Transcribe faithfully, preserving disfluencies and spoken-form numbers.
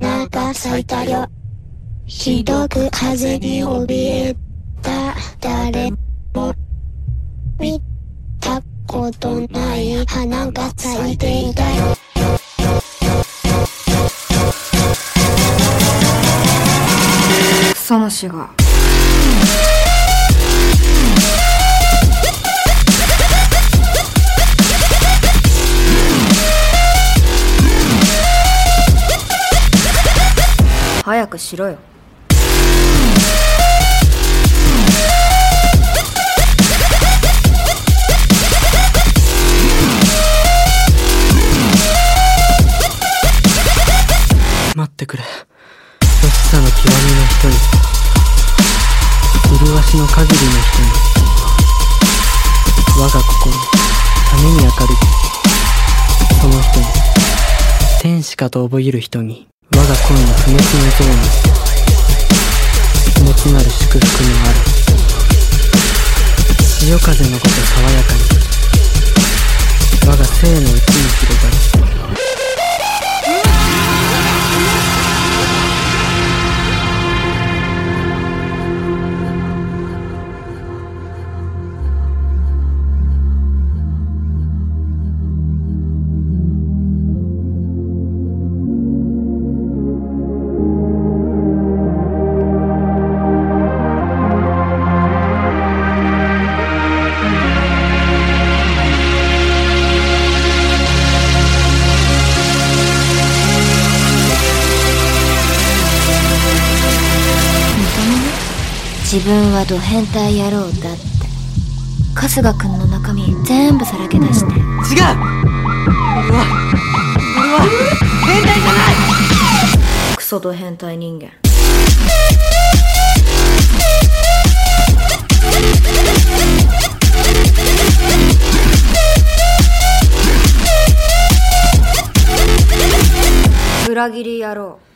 花が咲いたよ。ひどく風に怯えた誰も見たことない花が咲いていたよ。 クソ虫が早くしろよ。 待ってくれ。欲しさの極みの人に、麗しの限りの人に、我が心ために明るきその人に、天使かと覚える人に、我が恋の不滅の像に、持つなる祝福のある潮風のごと爽やかに、我が生のうちに広がる。 自分はド変態野郎だって春日くんの中身全部さらけ出して。違う、 俺は俺は変態じゃない。 クソド変態人間。裏切り野郎。